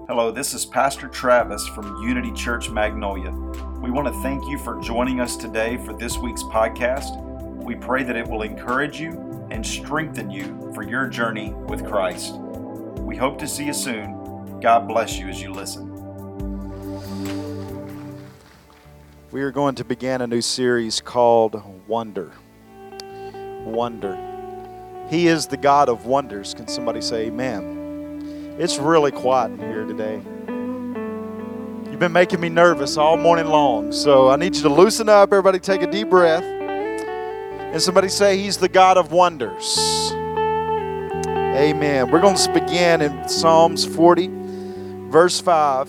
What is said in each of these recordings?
Hello, this is Pastor Travis from Unity Church Magnolia. We want to thank you for joining us today for this week's podcast. We pray that it will encourage you and strengthen you for your journey with Christ. We hope to see you soon. God bless you as you listen. We are going to begin a new series called Wonder. Wonder. He is the God of wonders. Can somebody say amen? It's really quiet in here today. You've been making me nervous all morning long, so I need you to loosen up. Everybody take a deep breath. And somebody say, He's the God of wonders. Amen. We're going to begin in Psalms 40, verse 5.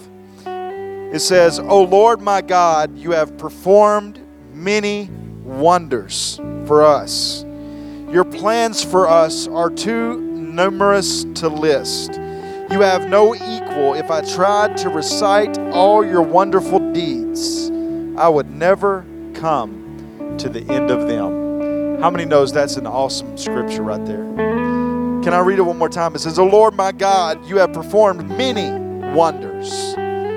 It says, O Lord my God, you have performed many wonders for us. Your plans for us are too numerous to list. You have no equal. If I tried to recite all your wonderful deeds, I would never come to the end of them. How many knows that's an awesome scripture right there? Can I read it one more time? It says, O Lord my God, you have performed many wonders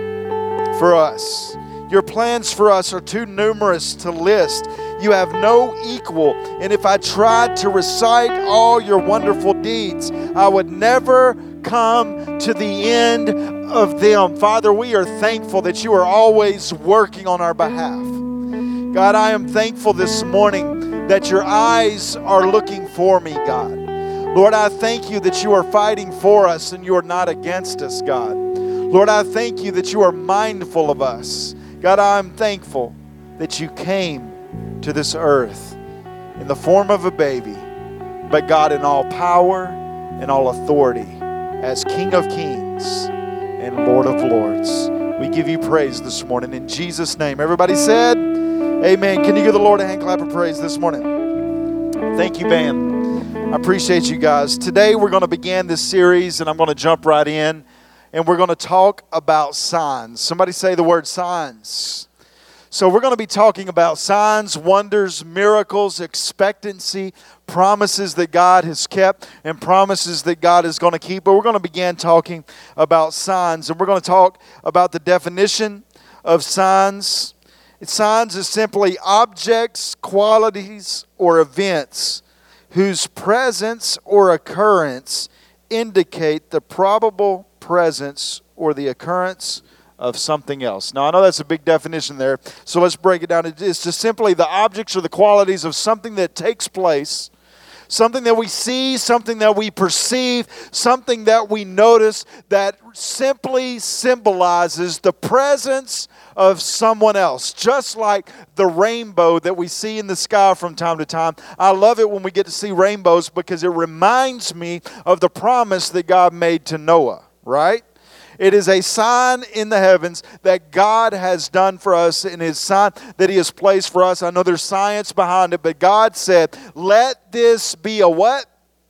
for us. Your plans for us are too numerous to list. You have no equal. And if I tried to recite all your wonderful deeds, I would never come to the end of them. Father, we are thankful that you are always working on our behalf. God, I am thankful this morning that your eyes are looking for me, God. Lord, I thank you that you are fighting for us and you are not against us, God. Lord, I thank you that you are mindful of us. God, I'm thankful that you came to this earth in the form of a baby, but God, in all power and all authority, as King of Kings and Lord of Lords. We give you praise this morning in Jesus' name. Everybody said, amen. Can you give the Lord a hand clap of praise this morning? Thank you, band. I appreciate you guys. Today we're going to begin this series, and I'm going to jump right in, and we're going to talk about signs. Somebody say the word signs. So we're going to be talking about signs, wonders, miracles, expectancy, promises that God has kept, and promises that God is going to keep. But we're going to begin talking about signs, and we're going to talk about the definition of signs. Signs is simply objects, qualities, or events whose presence or occurrence indicate the probable presence or the occurrence of something else. Now, I know that's a big definition there, so let's break it down. It's just simply the objects or the qualities of something that takes place, something that we see, something that we perceive, something that we notice that simply symbolizes the presence of someone else, just like the rainbow that we see in the sky from time to time. I love it when we get to see rainbows because it reminds me of the promise that God made to Noah, right? It is a sign in the heavens that God has done for us, and His sign that He has placed for us. I know there's science behind it, but God said, let this be a what?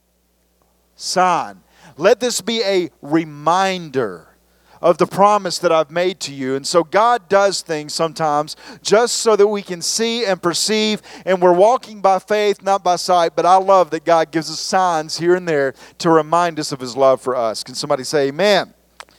Sign. Let this be a reminder of the promise that I've made to you. And so God does things sometimes just so that we can see and perceive, and we're walking by faith, not by sight. But I love that God gives us signs here and there to remind us of His love for us. Can somebody say amen?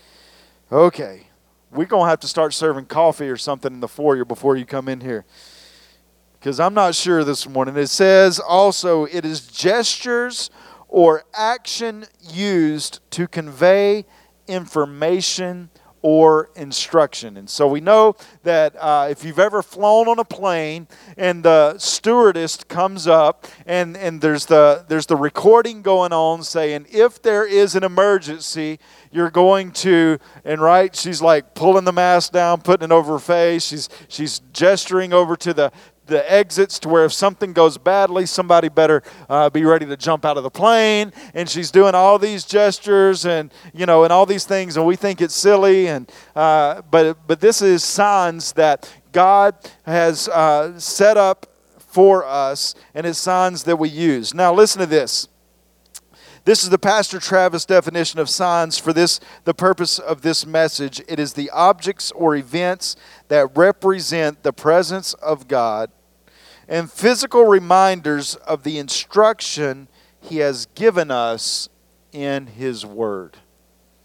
Okay, we're going to have to start serving coffee or something in the foyer before you come in here, because I'm not sure this morning. It says also, it is gestures or action used to convey information or instruction. And so we know that if you've ever flown on a plane and the stewardess comes up and there's the recording going on saying, if there is an emergency, you're going to, and right, she's like pulling the mask down, putting it over her face. She's gesturing over to the exits to where if something goes badly, somebody better be ready to jump out of the plane. And she's doing all these gestures and and all these things, and we think it's silly. And but this is signs that God has set up for us, and it's signs that we use. Now listen to this. This is the Pastor Travis definition of signs for the purpose of this message. It is the objects or events that represent the presence of God and physical reminders of the instruction He has given us in His Word.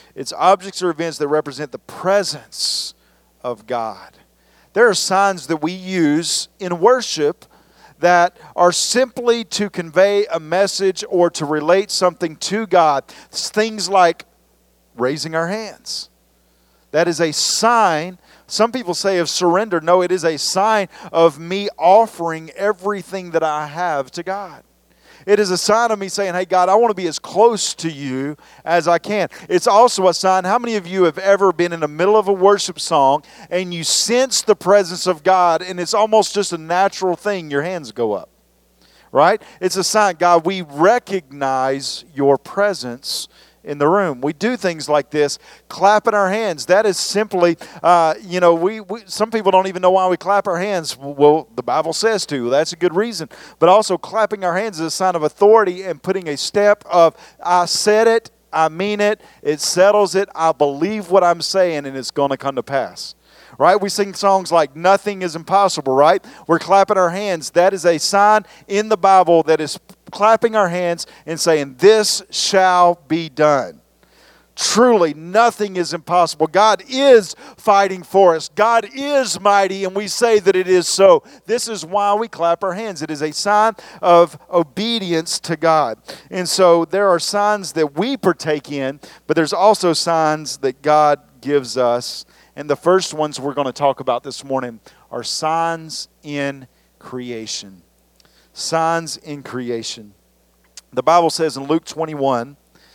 It's objects or events that represent the presence of God. There are signs that we use in worship that are simply to convey a message or to relate something to God. It's things like raising our hands. That is a sign. Some people say of surrender. No, it is a sign of me offering everything that I have to God. It is a sign of me saying, hey, God, I want to be as close to you as I can. It's also a sign. How many of you have ever been in the middle of a worship song and you sense the presence of God and it's almost just a natural thing, your hands go up, right? It's a sign, God, we recognize your presence in the room. We do things like this, clapping our hands. That is simply, we some people don't even know why we clap our hands. Well, the Bible says to. That's a good reason. But also clapping our hands is a sign of authority and putting a step of, I said it, I mean it, it settles it, I believe what I'm saying, and it's going to come to pass. Right? We sing songs like nothing is impossible, right? We're clapping our hands. That is a sign in the Bible that is clapping our hands and saying, this shall be done. Truly, nothing is impossible. God is fighting for us. God is mighty, and we say that it is so. This is why we clap our hands. It is a sign of obedience to God. And so there are signs that we partake in, but there's also signs that God gives us. And the first ones we're going to talk about this morning are signs in creation. Signs in creation. The Bible says in Luke 21,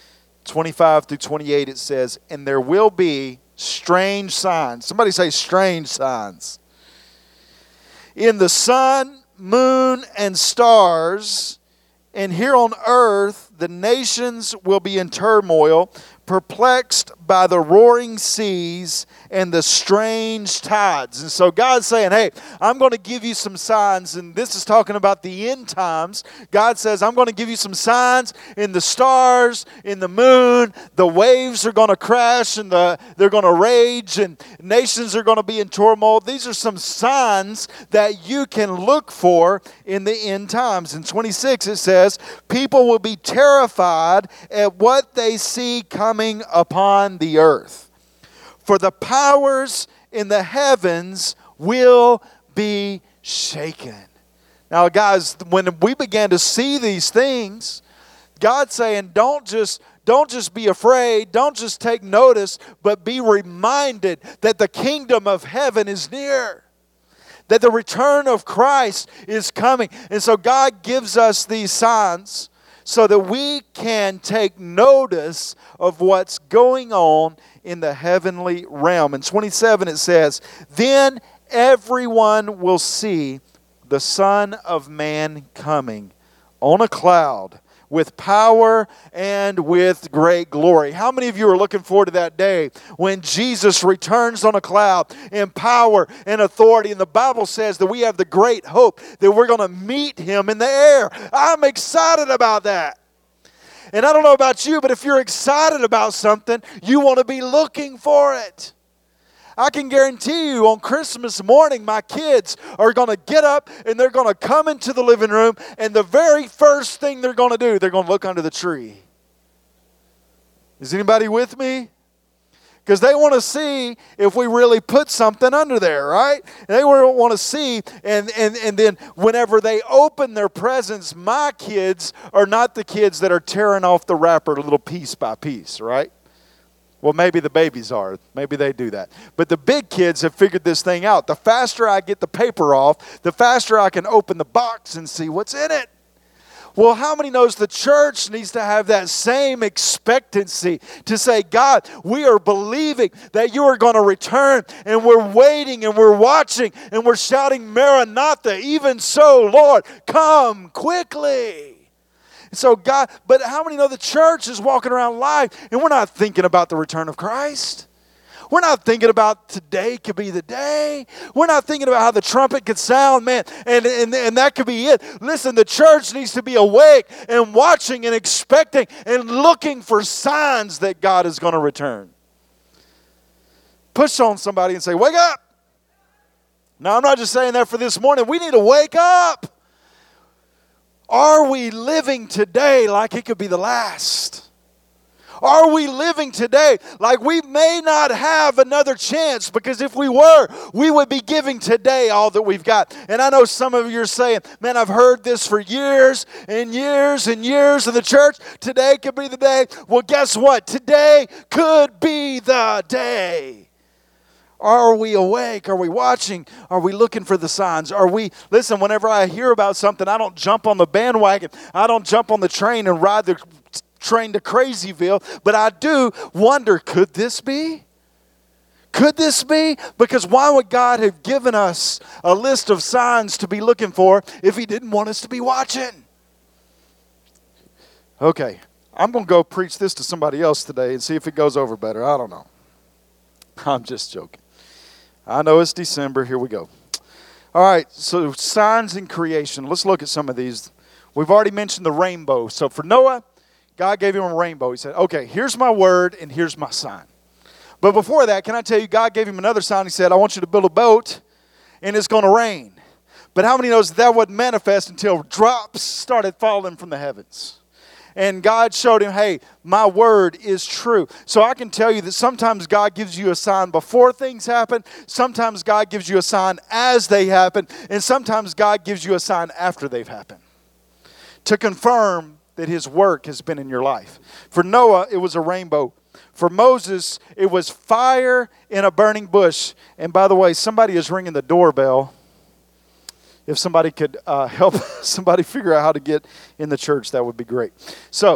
25 through 28, it says, and there will be strange signs. Somebody say strange signs. In the sun, moon, and stars, and here on earth the nations will be in turmoil, perplexed by the roaring seas and the strange tides. And so God's saying, hey, I'm going to give you some signs. And this is talking about the end times. God says, I'm going to give you some signs in the stars, in the moon. The waves are going to crash and they're going to rage and nations are going to be in turmoil. These are some signs that you can look for in the end times. In 26 it says, people will be terrified at what they see coming upon the earth. For the powers in the heavens will be shaken. Now, guys, when we began to see these things, God's saying, don't just be afraid, don't just take notice, but be reminded that the kingdom of heaven is near. That the return of Christ is coming. And so God gives us these signs so that we can take notice of what's going on in the heavenly realm. In 27 it says, then everyone will see the Son of Man coming on a cloud with power and with great glory. How many of you are looking forward to that day when Jesus returns on a cloud in power and authority? And the Bible says that we have the great hope that we're going to meet Him in the air. I'm excited about that. And I don't know about you, but if you're excited about something, you want to be looking for it. I can guarantee you on Christmas morning, my kids are going to get up and they're going to come into the living room, and the very first thing they're going to do, they're going to look under the tree. Is anybody with me? Because they want to see if we really put something under there, right? They want to see, and then whenever they open their presents, my kids are not the kids that are tearing off the wrapper little piece by piece, right? Well, maybe the babies are. Maybe they do that. But the big kids have figured this thing out. The faster I get the paper off, the faster I can open the box and see what's in it. Well, how many knows the church needs to have that same expectancy to say, God, we are believing that you are going to return, and we're waiting and we're watching and we're shouting, Maranatha, even so, Lord, come quickly. So God, but how many know the church is walking around life and we're not thinking about the return of Christ? We're not thinking about today could be the day. We're not thinking about how the trumpet could sound, man, and that could be it. Listen, the church needs to be awake and watching and expecting and looking for signs that God is going to return. Push on somebody and say, wake up. Now, I'm not just saying that for this morning. We need to wake up. Are we living today like it could be the last? Are we living today like we may not have another chance? Because if we were, we would be giving today all that we've got. And I know some of you are saying, man, I've heard this for years and years and years in the church. Today could be the day. Well, guess what? Today could be the day. Are we awake? Are we watching? Are we looking for the signs? Listen, whenever I hear about something, I don't jump on the bandwagon. I don't jump on the train and ride the train to Crazyville. But I do wonder, could this be? Could this be? Because why would God have given us a list of signs to be looking for if He didn't want us to be watching? Okay, I'm going to go preach this to somebody else today and see if it goes over better. I don't know. I'm just joking. I know it's December. Here we go. All right, so signs in creation. Let's look at some of these. We've already mentioned the rainbow. So for Noah, God gave him a rainbow. He said, okay, here's my word and here's my sign. But before that, can I tell you, God gave him another sign. He said, I want you to build a boat and it's going to rain. But how many knows that wouldn't manifest until drops started falling from the heavens? And God showed him, hey, my word is true. So I can tell you that sometimes God gives you a sign before things happen. Sometimes God gives you a sign as they happen. And sometimes God gives you a sign after they've happened, to confirm that His work has been in your life. For Noah, it was a rainbow. For Moses, it was fire in a burning bush. And by the way, somebody is ringing the doorbell. If somebody could help somebody figure out how to get in the church, that would be great. So,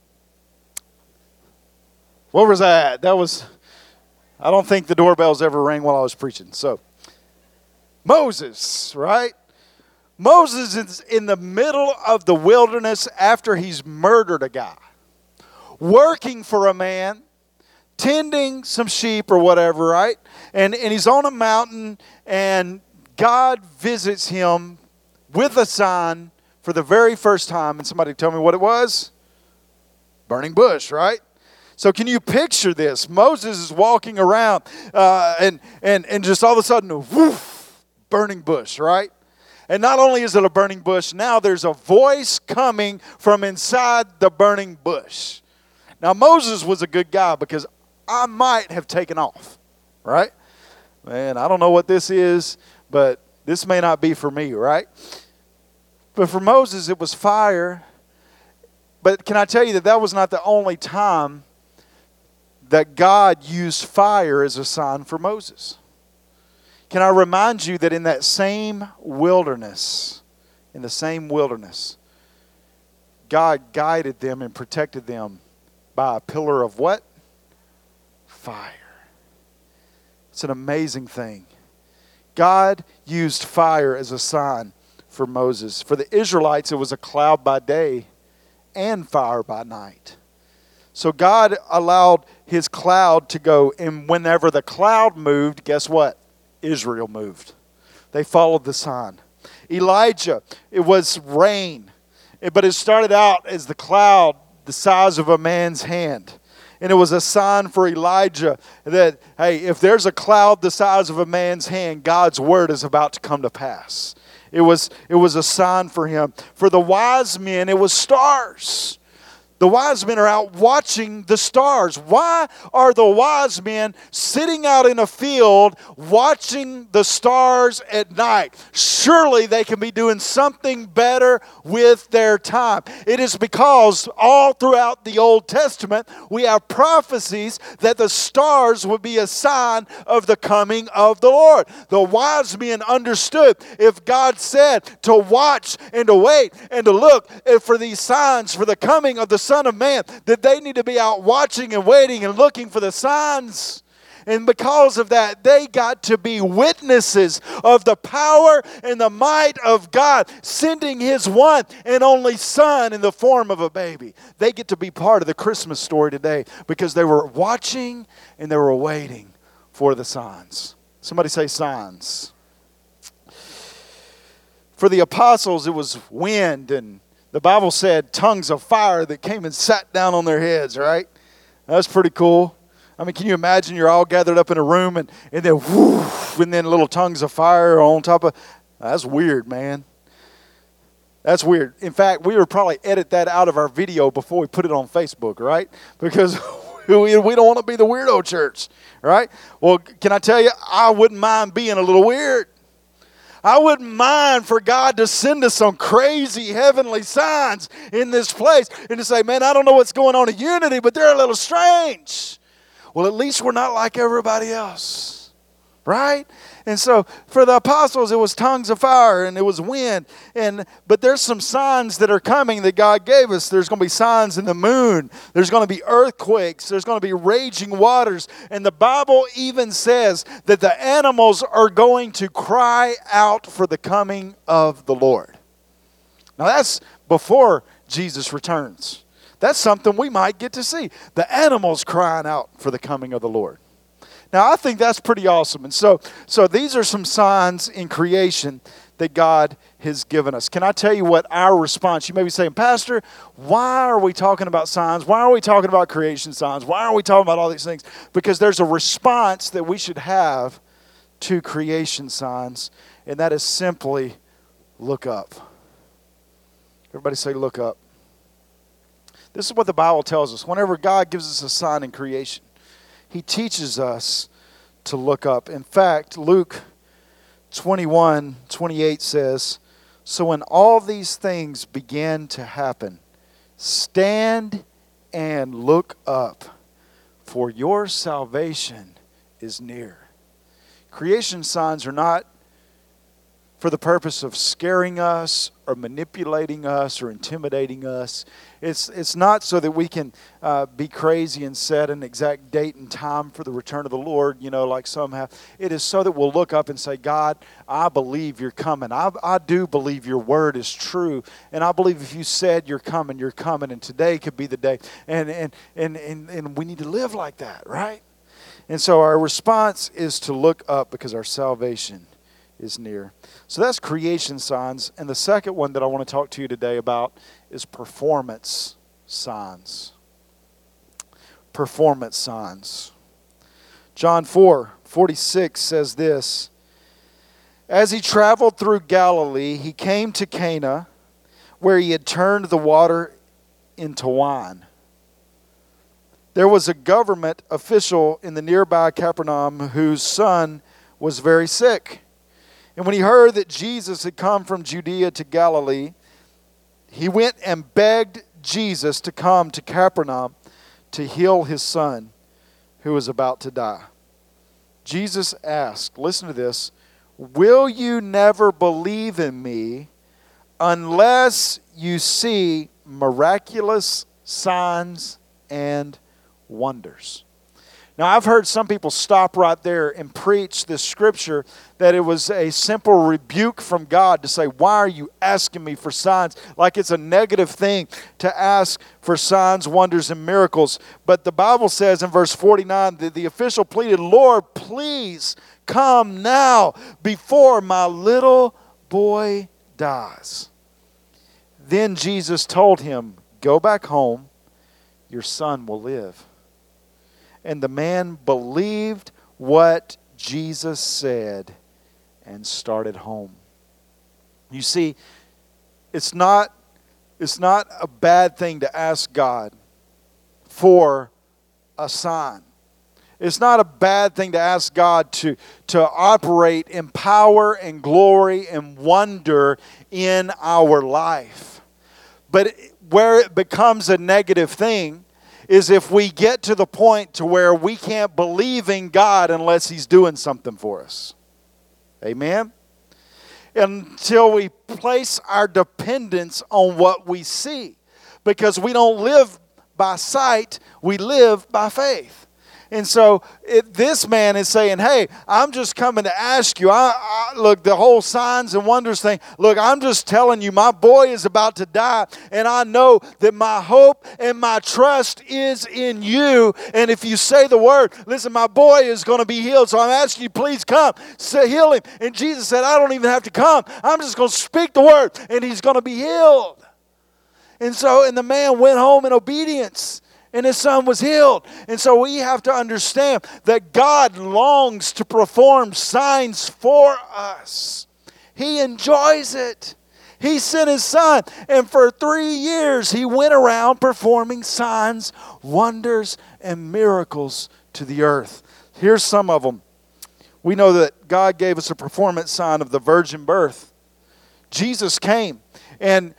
where was I at? I don't think the doorbells ever rang while I was preaching. So, Moses, right? Moses is in the middle of the wilderness after he's murdered a guy, working for a man, tending some sheep or whatever, right? And he's on a mountain, and God visits him with a sign for the very first time. And somebody tell me what it was? Burning bush, right? So can you picture this? Moses is walking around and just all of a sudden, woof, burning bush, right? And not only is it a burning bush, now there's a voice coming from inside the burning bush. Now Moses was a good guy because I might have taken off, right? Man, I don't know what this is, but this may not be for me, right? But for Moses, it was fire. But can I tell you that was not the only time that God used fire as a sign for Moses? Can I remind you that in that same wilderness, God guided them and protected them by a pillar of what? Fire. It's an amazing thing. God used fire as a sign for Moses. For the Israelites, it was a cloud by day and fire by night. So God allowed His cloud to go, and whenever the cloud moved, guess what? Israel moved. They followed the sign. Elijah, it was rain, but it started out as the cloud the size of a man's hand. And it was a sign for Elijah that, hey, if there's a cloud the size of a man's hand, God's word is about to come to pass. It was a sign for him. For the wise men, it was stars. The wise men are out watching the stars. Why are the wise men sitting out in a field watching the stars at night? Surely they can be doing something better with their time. It is because all throughout the Old Testament we have prophecies that the stars would be a sign of the coming of the Lord. The wise men understood if God said to watch and to wait and to look for these signs for the coming of the Son of Man, that they need to be out watching and waiting and looking for the signs. And because of that, they got to be witnesses of the power and the might of God, sending His one and only Son in the form of a baby. They get to be part of the Christmas story today because they were watching and they were waiting for the signs. Somebody say signs. For the apostles, it was wind, and the Bible said tongues of fire that came and sat down on their heads, right? That's pretty cool. I mean, can you imagine you're all gathered up in a room and then whoosh, and then little tongues of fire on top of... That's weird, man. That's weird. In fact, we would probably edit that out of our video before we put it on Facebook, right? Because we don't want to be the weirdo church, right? Well, can I tell you, I wouldn't mind being a little weird. I wouldn't mind for God to send us some crazy heavenly signs in this place and to say, man, I don't know what's going on in Unity, but they're a little strange. Well, at least we're not like everybody else, right? And so for the apostles, it was tongues of fire and it was wind. But there's some signs that are coming that God gave us. There's going to be signs in the moon. There's going to be earthquakes. There's going to be raging waters. And the Bible even says that the animals are going to cry out for the coming of the Lord. Now that's before Jesus returns. That's something we might get to see. The animals crying out for the coming of the Lord. Now, I think that's pretty awesome. And so these are some signs in creation that God has given us. Can I tell you what our response? You may be saying, Pastor, why are we talking about signs? Why are we talking about creation signs? Why are we talking about all these things? Because there's a response that we should have to creation signs, and that is simply look up. Everybody say, look up. This is what the Bible tells us. Whenever God gives us a sign in creation, He teaches us to look up. In fact, Luke 21:28 says, so when all these things began to happen, stand and look up, for your salvation is near. Creation signs are not for the purpose of scaring us or manipulating us or intimidating us. It's not so that we can be crazy and set an exact date and time for the return of the Lord, like some have. It is so that we'll look up and say, God, I believe you're coming. I do believe your word is true. And I believe if you said you're coming, and today could be the day. And we need to live like that, right? And so our response is to look up because our salvation is near. So that's creation signs. And the second one that I want to talk to you today about is performance signs. Performance signs. John 4:46 says this, as he traveled through Galilee, he came to Cana, where he had turned the water into wine. There was a government official in the nearby Capernaum whose son was very sick. And when he heard that Jesus had come from Judea to Galilee, he went and begged Jesus to come to Capernaum to heal his son who was about to die. Jesus asked, listen to this, will you never believe in me unless you see miraculous signs and wonders? Now, I've heard some people stop right there and preach this scripture that it was a simple rebuke from God to say, why are you asking me for signs? Like it's a negative thing to ask for signs, wonders, and miracles. But the Bible says in verse 49 that the official pleaded, Lord, please come now before my little boy dies. Then Jesus told him, go back home, your son will live. And the man believed what Jesus said and started home. You see, it's not a bad thing to ask God for a sign. It's not a bad thing to ask God to operate in power and glory and wonder in our life. But where it becomes a negative thing is if we get to the point to where we can't believe in God unless He's doing something for us. Amen? Until we place our dependence on what we see. Because we don't live by sight, we live by faith. And so this man is saying, hey, I'm just coming to ask you. Look, the whole signs and wonders thing. Look, I'm just telling you, my boy is about to die. And I know that my hope and my trust is in you. And if you say the word, listen, my boy is going to be healed. So I'm asking you, please come. Say, heal him. And Jesus said, I don't even have to come. I'm just going to speak the word and he's going to be healed. And the man went home in obedience. And his son was healed. And so we have to understand that God longs to perform signs for us. He enjoys it. He sent His Son. And for 3 years, He went around performing signs, wonders, and miracles to the earth. Here's some of them. We know that God gave us a performance sign of the virgin birth. Jesus came. And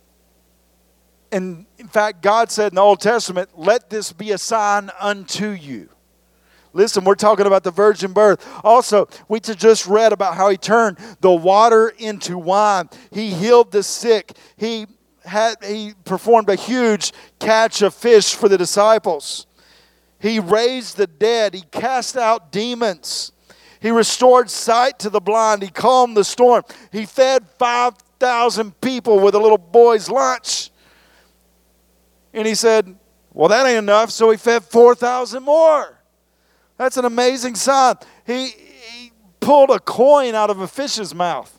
in fact, God said in the Old Testament, let this be a sign unto you. Listen, we're talking about the virgin birth. Also, we just read about how He turned the water into wine. He healed the sick. He performed a huge catch of fish for the disciples. He raised the dead. He cast out demons. He restored sight to the blind. He calmed the storm. He fed 5,000 people with a little boy's lunch. And He said, well, that ain't enough, so He fed 4,000 more. That's an amazing sign. He pulled a coin out of a fish's mouth.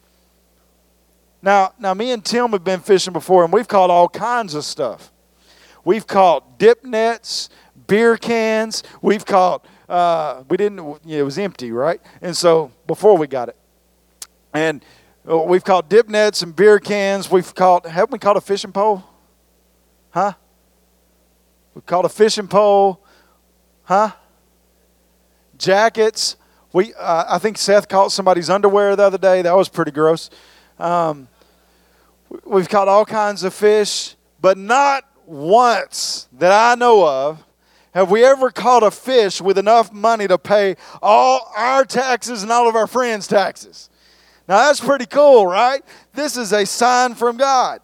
Now, me and Tim have been fishing before, and we've caught all kinds of stuff. We've caught dip nets, beer cans. We've caught, it was empty, right? And so, before we got it. And we've caught dip nets and beer cans. Haven't we caught a fishing pole? Huh? We caught a fishing pole. Huh? Jackets. I think Seth caught somebody's underwear the other day. That was pretty gross. We've caught all kinds of fish, but not once that I know of have we ever caught a fish with enough money to pay all our taxes and all of our friends' taxes. Now that's pretty cool, right? This is a sign from God.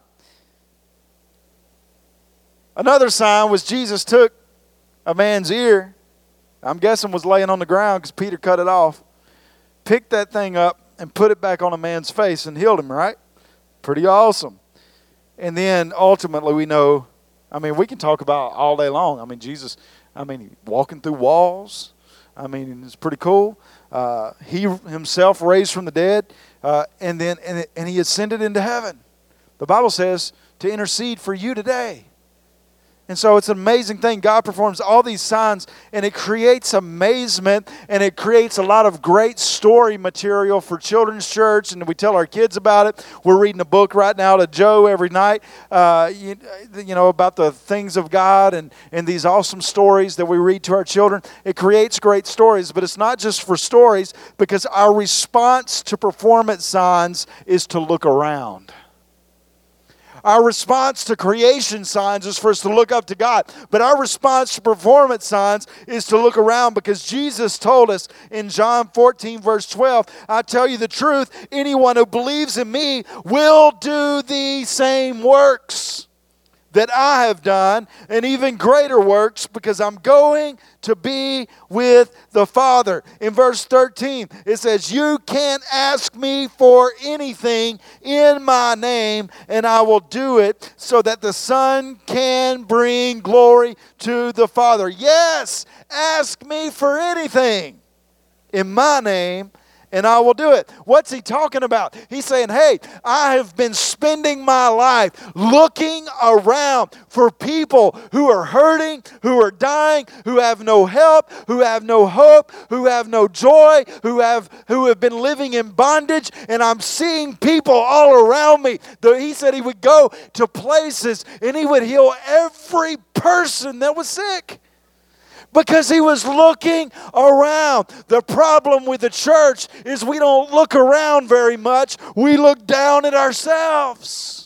Another sign was Jesus took a man's ear, I'm guessing was laying on the ground because Peter cut it off, picked that thing up and put it back on a man's face and healed him, right? Pretty awesome. And then ultimately we know, we can talk about all day long. Jesus, walking through walls. It's pretty cool. He Himself raised from the dead, and He ascended into heaven. The Bible says to intercede for you today. And so it's an amazing thing. God performs all these signs, and it creates amazement, and it creates a lot of great story material for children's church, and we tell our kids about it. We're reading a book right now to Joe every night, about the things of God and these awesome stories that we read to our children. It creates great stories, but it's not just for stories, because our response to performance signs is to look around. Our response to creation signs is for us to look up to God. But our response to performance signs is to look around, because Jesus told us in John 14, verse 12, I tell you the truth, anyone who believes in me will do the same works that I have done, and even greater works, because I'm going to be with the Father. In verse 13, it says, you can't ask me for anything in my name, and I will do it, so that the Son can bring glory to the Father. Yes, ask me for anything in my name, and I will do it. What's He talking about? He's saying, hey, I have been spending my life looking around for people who are hurting, who are dying, who have no help, who have no hope, who have no joy, who have been living in bondage, and I'm seeing people all around me. He said He would go to places and He would heal every person that was sick, because He was looking around. The problem with the church is we don't look around very much. We look down at ourselves.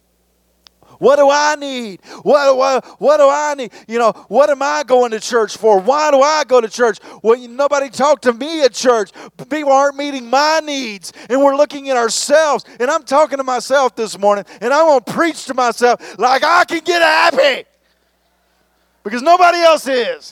What do I need? What do I need? What am I going to church for? Why do I go to church? Well, nobody talked to me at church. People aren't meeting my needs. And we're looking at ourselves. And I'm talking to myself this morning. And I'm going to preach to myself like I can get happy, because nobody else is.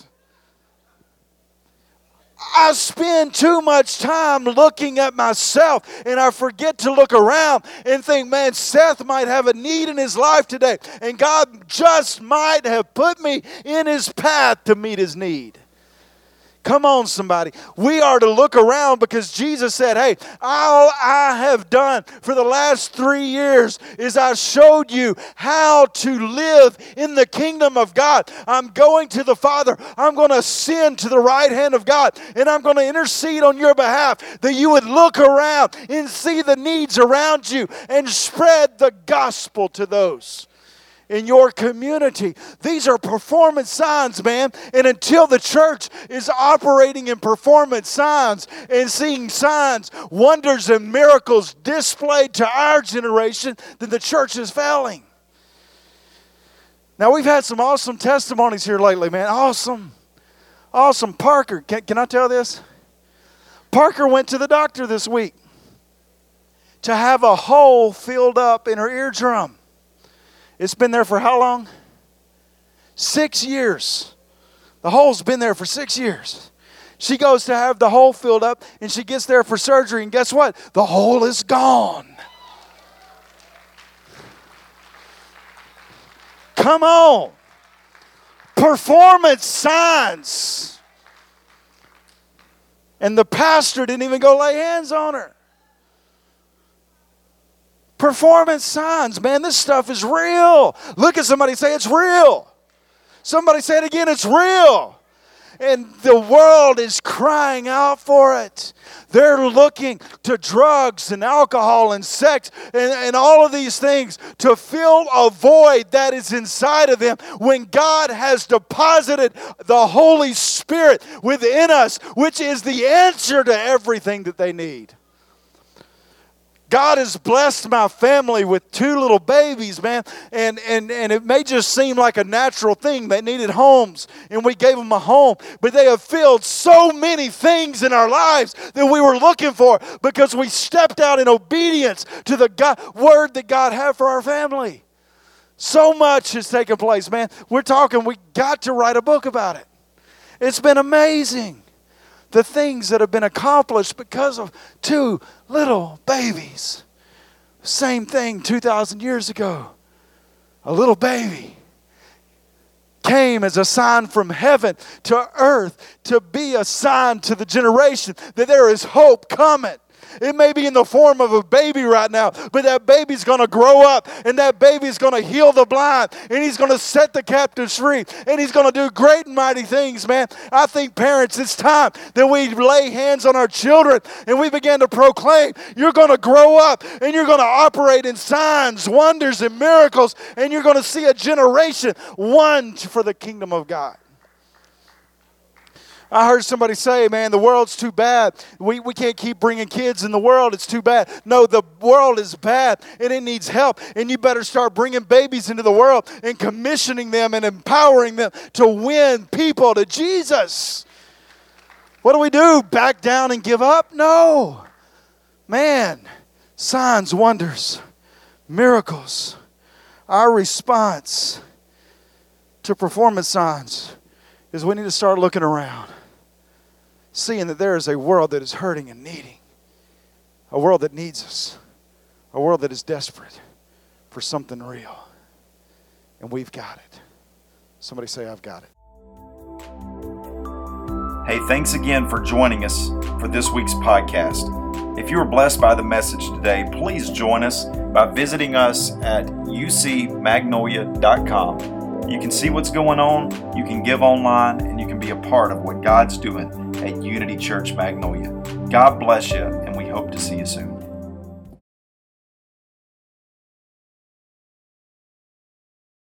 I spend too much time looking at myself, and I forget to look around and think, man, Seth might have a need in his life today, and God just might have put me in his path to meet his need. Come on, somebody. We are to look around because Jesus said, hey, all I have done for the last 3 years is I showed you how to live in the kingdom of God. I'm going to the Father. I'm going to ascend to the right hand of God, and I'm going to intercede on your behalf that you would look around and see the needs around you and spread the gospel to those in your community. These are performance signs, man. And until the church is operating in performance signs and seeing signs, wonders, and miracles displayed to our generation, then the church is failing. Now, we've had some awesome testimonies here lately, man. Awesome. Awesome. Parker, can I tell this? Parker went to the doctor this week to have a hole filled up in her eardrum. It's been there for how long? 6 years. The hole's been there for 6 years. She goes to have the hole filled up, and she gets there for surgery, and guess what? The hole is gone. Come on. Performance signs. And the pastor didn't even go lay hands on her. Performance signs, man, this stuff is real. Look at somebody, say it's real. Somebody say it again, it's real. And the world is crying out for it. They're looking to drugs and alcohol and sex and all of these things to fill a void that is inside of them when God has deposited the Holy Spirit within us, which is the answer to everything that they need. God has blessed my family with 2 little babies, man, and it may just seem like a natural thing. They needed homes, and we gave them a home, but they have filled so many things in our lives that we were looking for because we stepped out in obedience to the word that God had for our family. So much has taken place, man. We're talking, we got to write a book about it. It's been amazing. The things that have been accomplished because of 2 little babies. Same thing 2,000 years ago. A little baby came as a sign from heaven to earth to be a sign to the generation that there is hope coming. It may be in the form of a baby right now, but that baby's going to grow up, and that baby's going to heal the blind, and he's going to set the captives free, and he's going to do great and mighty things, man. I think, parents, it's time that we lay hands on our children, and we begin to proclaim, you're going to grow up, and you're going to operate in signs, wonders, and miracles, and you're going to see a generation won for the kingdom of God. I heard somebody say, man, the world's too bad. We can't keep bringing kids in the world. It's too bad. No, the world is bad, and it needs help. And you better start bringing babies into the world and commissioning them and empowering them to win people to Jesus. What do? Back down and give up? No. Man, signs, wonders, miracles. Our response to performance signs is we need to start looking around, seeing that there is a world that is hurting and needing, a world that needs us, a world that is desperate for something real. And we've got it. Somebody say, I've got it. Hey, thanks again for joining us for this week's podcast. If you were blessed by the message today, please join us by visiting us at ucmagnolia.com. You can see what's going on, you can give online, and you can be a part of what God's doing at Unity Church Magnolia. God bless you, and we hope to see you soon.